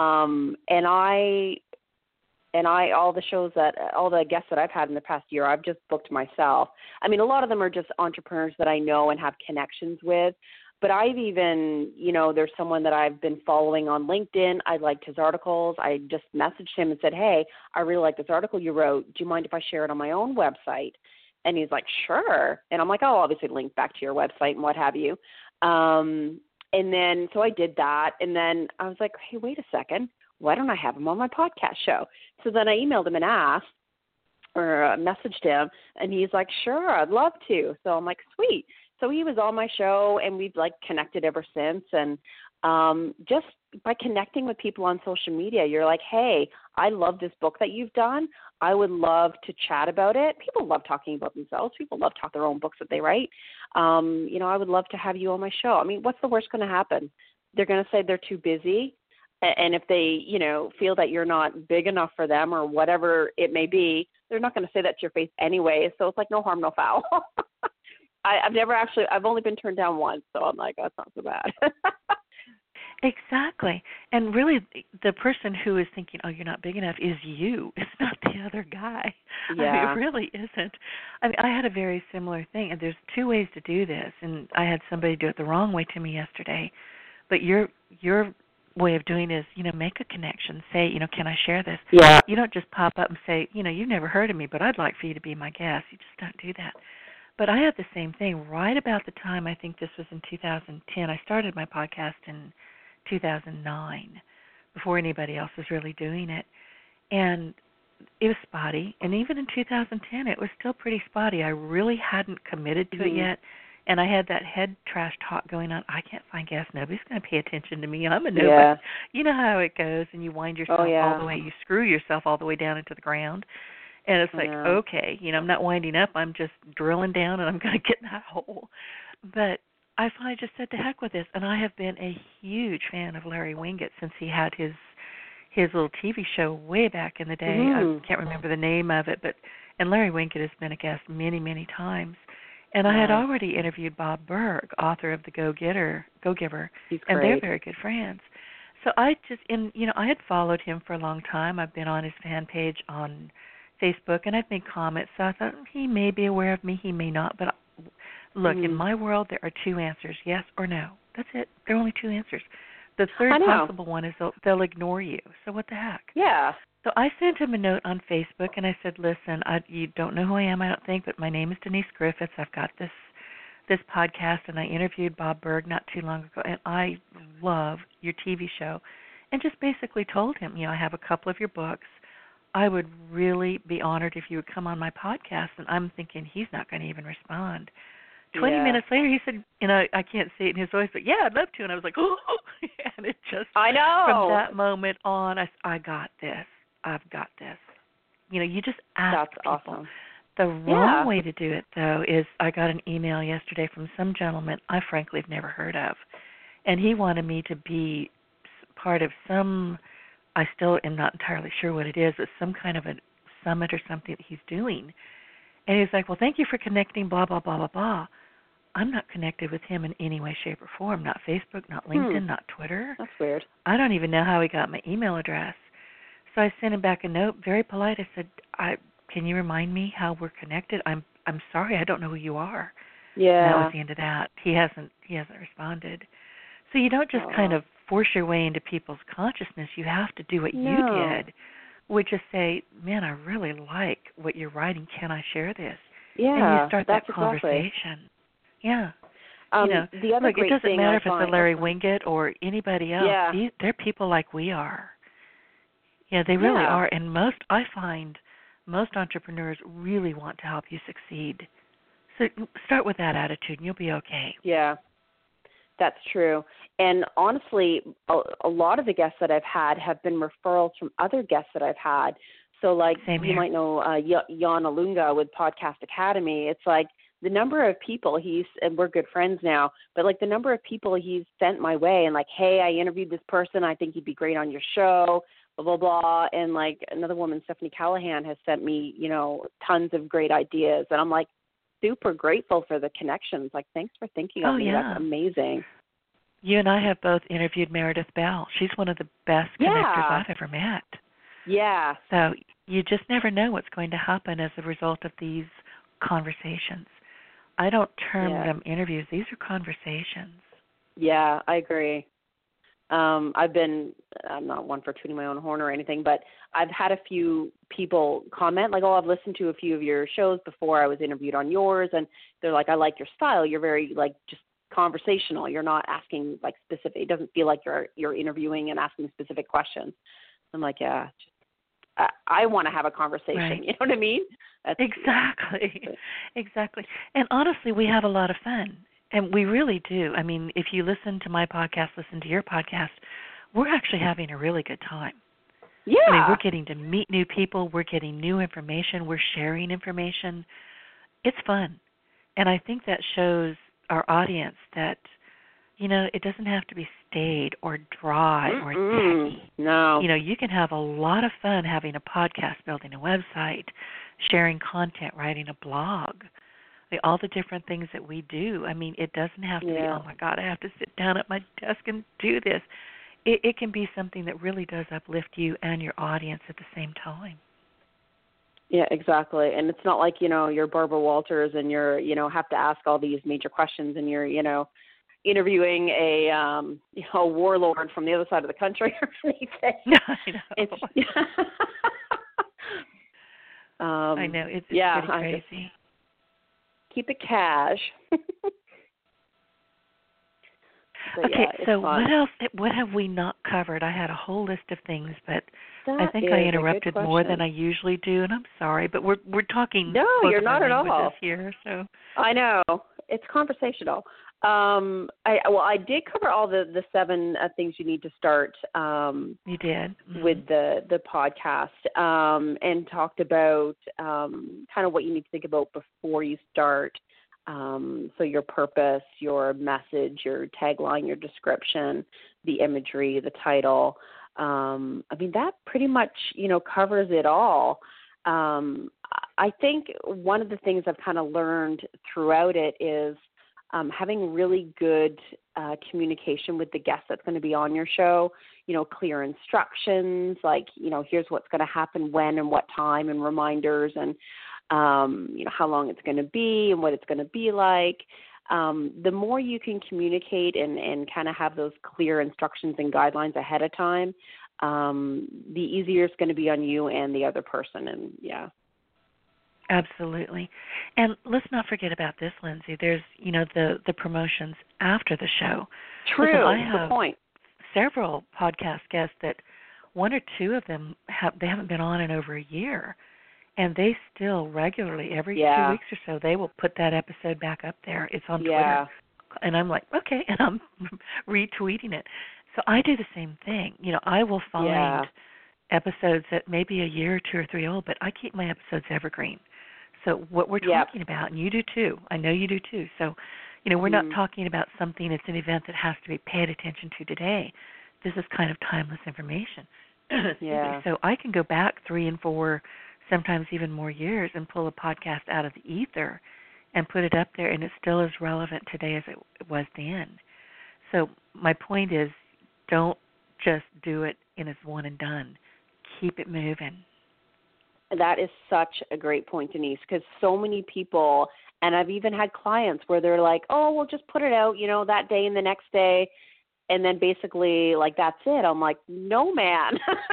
All the guests that I've had in the past year, I've just booked myself. I mean, a lot of them are just entrepreneurs that I know and have connections with. But I've even, there's someone that I've been following on LinkedIn. I liked his articles. I just messaged him and said, hey, I really like this article you wrote. Do you mind if I share it on my own website? And he's like, sure. And I'm like, I'll obviously link back to your website and what have you. And then, so I did that. And then I was like, hey, wait a second. Why don't I have him on my podcast show? So then I emailed him and asked, or messaged him, and he's like, sure, I'd love to. So I'm like, sweet. So he was on my show, and we've connected ever since. And just by connecting with people on social media, you're like, hey, I love this book that you've done. I would love to chat about it. People love talking about themselves. People love talking their own books that they write. I would love to have you on my show. I mean, what's the worst going to happen? They're going to say they're too busy. And if they, feel that you're not big enough for them or whatever it may be, they're not going to say that to your face anyway. So it's like no harm, no foul. I've only been turned down once. So I'm like, oh, that's not so bad. Exactly. And really, the person who is thinking, oh, you're not big enough is you. It's not the other guy. Yeah. I mean, it really isn't. I mean, I had a very similar thing. And there's two ways to do this. And I had somebody do it the wrong way to me yesterday. But your way of doing is, make a connection. Say, can I share this? Yeah. You don't just pop up and say, you've never heard of me, but I'd like for you to be my guest. You just don't do that. But I had the same thing right about the time, I think this was in 2010. I started my podcast in 2009, before anybody else was really doing it. And it was spotty. And even in 2010, it was still pretty spotty. I really hadn't committed to it yet. And I had that head trash talk going on. I can't find guests. Nobody's going to pay attention to me. I'm a nobody. Yeah. You know how it goes, and you wind yourself all the way. You screw yourself all the way down into the ground. And it's like, okay, I'm not winding up. I'm just drilling down, and I'm going to get in that hole. But I finally just said, to heck with this. And I have been a huge fan of Larry Winget since he had his little TV show way back in the day. I can't remember the name of it, and Larry Winget has been a guest many, many times. And I had already interviewed Bob Burg, author of The Go-Giver, He's and great. they're very good friends. So I had followed him for a long time. I've been on his fan page on Facebook, and I've made comments. So I thought, he may be aware of me, he may not. But look, in my world, there are two answers, yes or no. That's it. There are only two answers. The third possible one is they'll ignore you. So what the heck? Yeah. So I sent him a note on Facebook, and I said, listen, you don't know who I am, I don't think, but my name is Denise Griffiths. I've got this podcast, and I interviewed Bob Burg not too long ago, and I love your TV show. And just basically told him, I have a couple of your books. I would really be honored if you would come on my podcast. And I'm thinking he's not going to even respond. 20 minutes later, he said, I can't say it in his voice, but yeah, I'd love to. And I was like, oh, and it just, I know. From that moment on, I got this. I've got this. You just ask people. That's awesome. The wrong way to do it, though, is I got an email yesterday from some gentleman I frankly have never heard of. And he wanted me to be part of I still am not entirely sure what it is, but some kind of a summit or something that he's doing. And he's like, well, thank you for connecting, blah, blah, blah, blah, blah. I'm not connected with him in any way, shape, or form. Not Facebook, not LinkedIn, not Twitter. That's weird. I don't even know how he got my email address. So I sent him back a note, very polite. I said, can you remind me how we're connected? I'm sorry, I don't know who you are. Yeah. And that was the end of that. He hasn't responded. So you don't just kind of force your way into people's consciousness. You have to do what you did, which is say, man, I really like what you're writing. Can I share this? Yeah. And you start that exactly. conversation. Yeah. The other great it doesn't thing matter I if it's find, a Larry Winget or anybody else. Yeah. They're people like we are. Yeah, they really are. And I find most entrepreneurs really want to help you succeed. So start with that attitude, and you'll be okay. Yeah, that's true. And honestly, a lot of the guests that I've had have been referrals from other guests that I've had. So, you might know Jan Alunga with Podcast Academy. It's like the number of people and we're good friends now, but the number of people he's sent my way and hey, I interviewed this person. I think he'd be great on your show, blah, blah, blah. And another woman, Stephanie Callahan, has sent me, tons of great ideas. And I'm like, super grateful for the connections. Like, thanks for thinking of me. Yeah. That's amazing. You and I have both interviewed Meredith Bell. She's one of the best connectors I've ever met. Yeah. So you just never know what's going to happen as a result of these conversations. I don't term them interviews. These are conversations. Yeah, I agree. I'm not one for tooting my own horn or anything, but I've had a few people comment, like, oh, I've listened to a few of your shows before I was interviewed on yours, and they're like, I like your style. You're very, like, just conversational. You're not asking, like, specific. It doesn't feel like you're interviewing and asking specific questions. I'm like, yeah, I want to have a conversation. Right. You know what I mean? Exactly. Exactly. And honestly, we have a lot of fun. And we really do. I mean, if you listen to my podcast, listen to your podcast, we're actually having a really good time. Yeah. I mean, we're getting to meet new people. We're getting new information. We're sharing information. It's fun. And I think that shows our audience that, you know, it doesn't have to be staid or dry or techy. No. You know, you can have a lot of fun having a podcast, building a website, sharing content, writing a blog. All the different things that we do. I mean, it doesn't have to be, oh, my God, I have to sit down at my desk and do this. It can be something that really does uplift you and your audience at the same time. Yeah, exactly. And it's not like, you know, you're Barbara Walters and you're, you know, have to ask all these major questions and you're, you know, interviewing a warlord from the other side of the country or anything. I know. I know. It's pretty crazy. Keep it cash. Okay, so what else? What have we not covered? I had a whole list of things, but I think I interrupted more than I usually do, and I'm sorry. But we're talking. No, you're not at all here. So I know it's conversational. I did cover all the 7 things you need to start. You did with the podcast, and talked about kind of what you need to think about before you start. So your purpose, your message, your tagline, your description, the imagery, the title. I mean, that pretty much, you know, covers it all. I think one of the things I've kind of learned throughout it is having really good communication with the guest that's going to be on your show, you know, clear instructions, like, you know, here's what's going to happen when and what time and reminders and, you know, how long it's going to be and what it's going to be like. The more you can communicate and kind of have those clear instructions and guidelines ahead of time, the easier it's going to be on you and the other person. And, yeah. Absolutely. And let's not forget about this, Lindsay. There's, you know, the promotions after the show. True. Listen, I have good point. Several podcast guests that 1 or 2 of them haven't been on in over a year. And they still regularly, every 2 weeks or so, they will put that episode back up there. It's on Twitter. And I'm like, okay, and I'm retweeting it. So I do the same thing. You know, I will find episodes that may be a year or 2 or 3 old, but I keep my episodes evergreen. So what we're talking about, and you do too, I know you do too. So, you know, we're not talking about something that's an event that has to be paid attention to today. This is kind of timeless information. So I can go back 3 and 4, sometimes even more years and pull a podcast out of the ether and put it up there, and it's still as relevant today as it was then. So my point is, don't just do it in as one and done. Keep it moving. That is such a great point, Denise, because so many people, and I've even had clients where they're like, oh, we'll just put it out, you know, that day and the next day, and then basically, like, that's it. I'm like, no, man.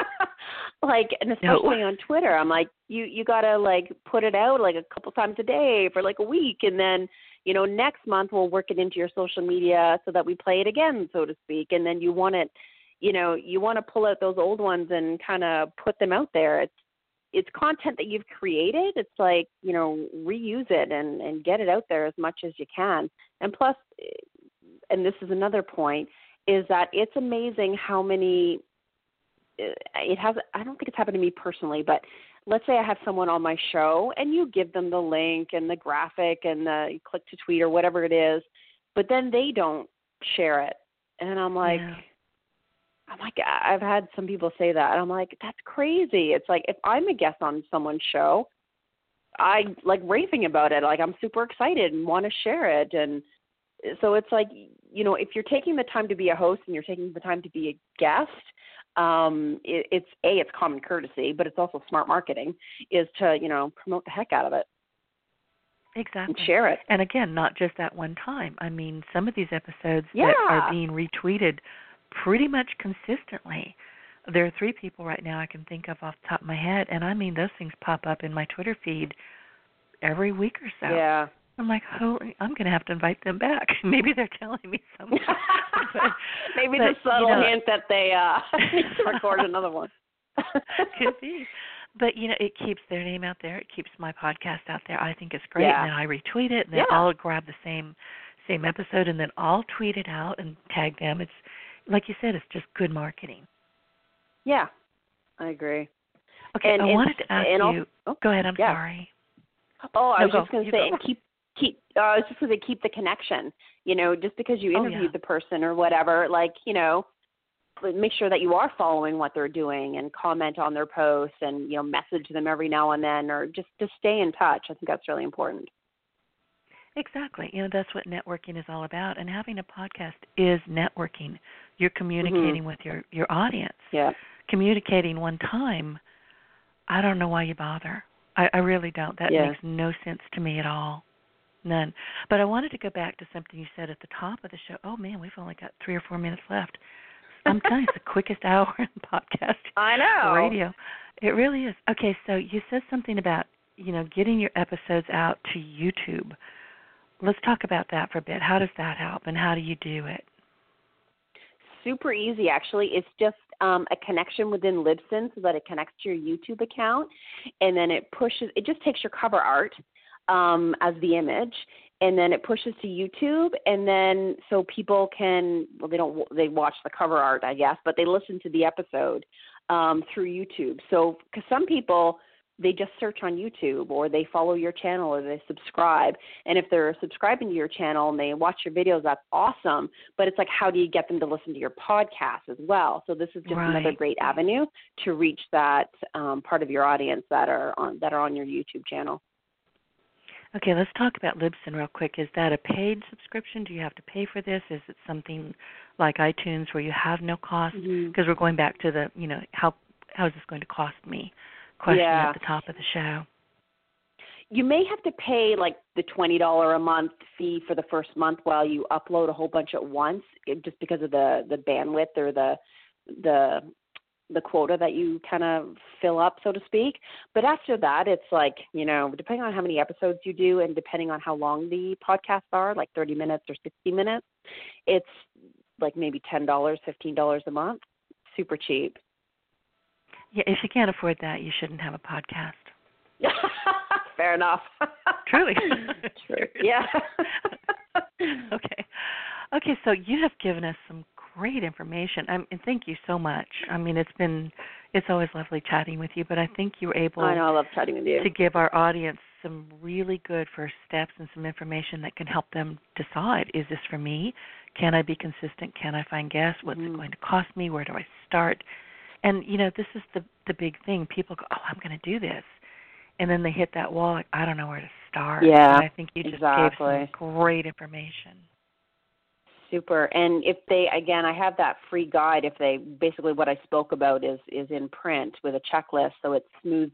Like, and especially on Twitter, I'm like, you got to, like, put it out, like, a couple times a day for, like, a week, and then, you know, next month we'll work it into your social media so that we play it again, so to speak, and then you want it, you know, you want to pull out those old ones and kind of put them out there. It's content that you've created. It's like, you know, reuse it and get it out there as much as you can. And plus, and this is another point, is that it's amazing how many, I don't think it's happened to me personally, but let's say I have someone on my show and you give them the link and the graphic and the click to tweet or whatever it is, but then they don't share it. And I'm like, I've had some people say that. And I'm like, that's crazy. It's like, if I'm a guest on someone's show, I like raving about it. Like, I'm super excited and want to share it. And so it's like, if you're taking the time to be a host and you're taking the time to be a guest, it's common courtesy, but it's also smart marketing, is to, promote the heck out of it. Exactly. And share it. And again, not just that one time. I mean, some of these episodes that are being retweeted pretty much consistently. There are 3 people right now I can think of off the top of my head, and I mean, those things pop up in my Twitter feed every week or so. Yeah. I'm like, holy, I'm going to have to invite them back. Maybe they're telling me something. Maybe the subtle hint that they need to record another one. Could be. But, it keeps their name out there. It keeps my podcast out there. I think it's great. Yeah. And then I retweet it, and then I'll grab the same episode, and then I'll tweet it out and tag them. It's, like you said, it's just good marketing. Yeah, I agree. Okay, and I wanted to ask you. Go ahead. I'm sorry. Oh, I was just going to say, and I was just going to keep the connection. Just because you interviewed the person or whatever, make sure that you are following what they're doing and comment on their posts and message them every now and then, or just to stay in touch. I think that's really important. Exactly. That's what networking is all about. And having a podcast is networking. You're communicating with your audience. Yeah. Communicating one time, I don't know why you bother. I really don't. That makes no sense to me at all. None. But I wanted to go back to something you said at the top of the show. Oh, man, we've only got 3 or 4 minutes left. I'm telling you, it's the quickest hour in podcast. I know. Radio. It really is. Okay, so you said something about, getting your episodes out to YouTube. Let's talk about that for a bit. How does that help, and how do you do it? Super easy, actually. It's just a connection within Libsyn so that it connects to your YouTube account, and then it just takes your cover art as the image, and then it pushes to YouTube, and then so people can, they watch the cover art, I guess, but they listen to the episode through YouTube. So, because some people, they just search on YouTube, or they follow your channel, or they subscribe. And if they're subscribing to your channel and they watch your videos, that's awesome. But it's like, how do you get them to listen to your podcast as well? So this is just another great avenue to reach that part of your audience that are on your YouTube channel. Okay, let's talk about Libsyn real quick. Is that a paid subscription? Do you have to pay for this? Is it something like iTunes where you have no cost? Because we're going back to the, how is this going to cost me question at the top of the show. You may have to pay like the $20 a month fee for the first month while you upload a whole bunch at once, just because of the bandwidth or the quota that you kind of fill up, so to speak. But after that, it's like, depending on how many episodes you do and depending on how long the podcasts are, like 30 minutes or 60 minutes, it's like maybe $10, $15 a month. Super cheap. Yeah, if you can't afford that, you shouldn't have a podcast. Fair enough. Truly. True. Yeah. Okay, so you have given us some great information, and thank you so much. I mean, it's always lovely chatting with you, but I think you were able I love chatting with you. to give our audience some really good first steps and some information that can help them decide, is this for me? Can I be consistent? Can I find guests? What's it going to cost me? Where do I start? And, this is the big thing. People go, I'm going to do this. And then they hit that wall, like, I don't know where to start. Yeah, and I think you just gave some great information. Super. And if they, again, I have that free guide. If they, basically what I spoke about is in print with a checklist. So it's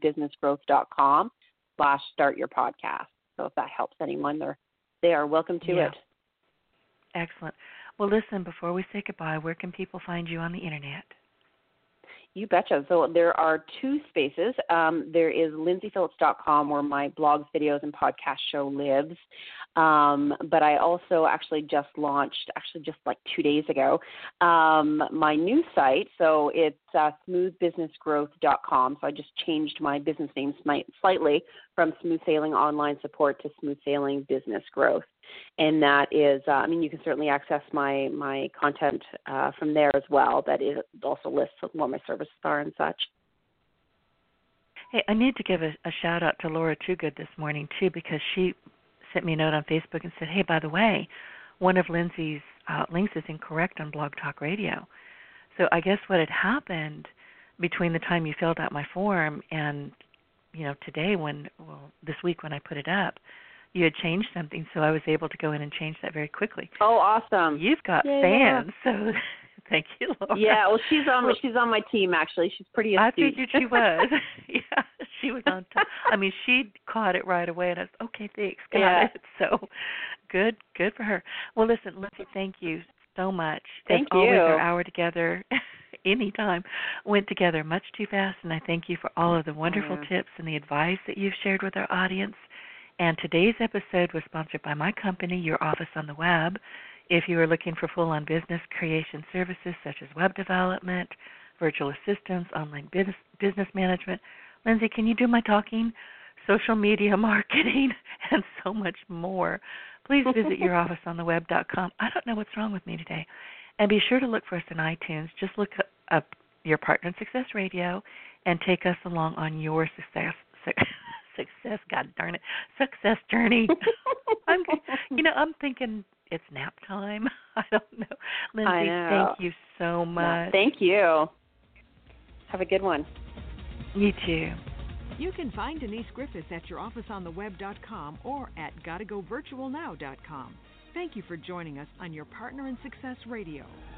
smoothbusinessgrowth.com/startyourpodcast. So if that helps anyone, they are welcome to it. Excellent. Well, listen, before we say goodbye, where can people find you on the Internet? You betcha. So there are 2 spaces. There is lindsayphillips.com where my blogs, videos, and podcast show lives. But I also actually just launched, just like 2 days ago, my new site. So it's smoothbusinessgrowth.com. So I just changed my business name slightly from Smooth Sailing Online Support to Smooth Sailing Business Growth. And that is, you can certainly access my content from there as well. That it also lists what my services are and such. Hey, I need to give a shout out to Laura Toogood this morning too, because she sent me a note on Facebook and said, hey, by the way, one of Lindsay's links is incorrect on Blog Talk Radio. So I guess what had happened between the time you filled out my form and today this week when I put it up, you had changed something, so I was able to go in and change that very quickly. Oh, awesome! You've got fans, so thank you, Laura. Yeah, well, she's on my team actually. She's pretty astute. I figured she was. Yeah, she was on top. I mean, she caught it right away, and I was okay. Thanks, got it. So good for her. Well, listen, Lindsay, thank you so much. Thank you. Always, our hour together, anytime, went together much too fast, and I thank you for all of the wonderful tips and the advice that you've shared with our audience. And today's episode was sponsored by my company, Your Office on the Web. If you are looking for full-on business creation services such as web development, virtual assistants, online business management, Lindsay, can you do my talking? Social media marketing, and so much more. Please visit yourofficeontheweb.com. I don't know what's wrong with me today. And be sure to look for us in iTunes. Just look up Your Partner in Success Radio and take us along on your success, God darn it, success journey. I'm thinking it's nap time. I don't know. Lindsay, thank you so much. Thank you. Have a good one. You too. You can find Denise Griffiths at yourofficeontheweb.com or at gottagovirtualnow.com. Thank you for joining us on Your Partner in Success Radio.